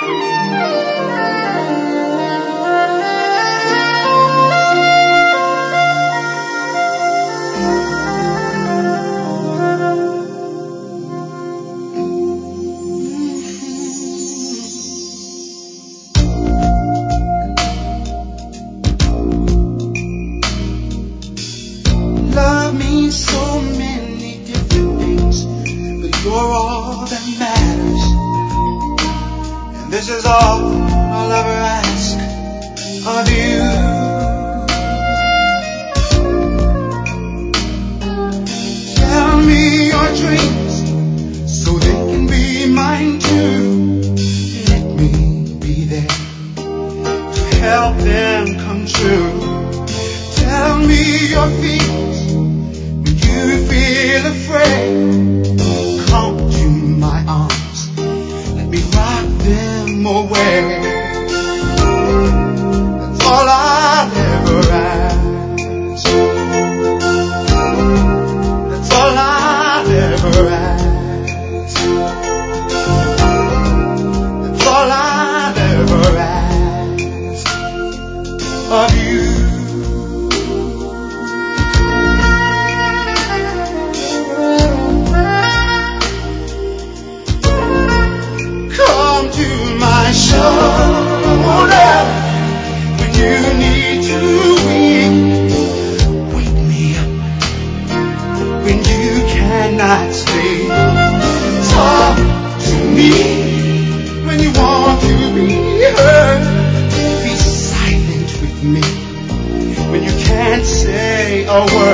This is all I'll ever ask of you. Tell me your dreams so they can be mine too. Let me be there to help them come true. Tell me your fears when you feel afraid. Come to my arms, let me rock them away. That's all I'll ever ask. That's all I'll ever ask. That's all I'll ever ask of you. Not stay. Talk to me when you want to be heard. Be silent with me when you can't say a word.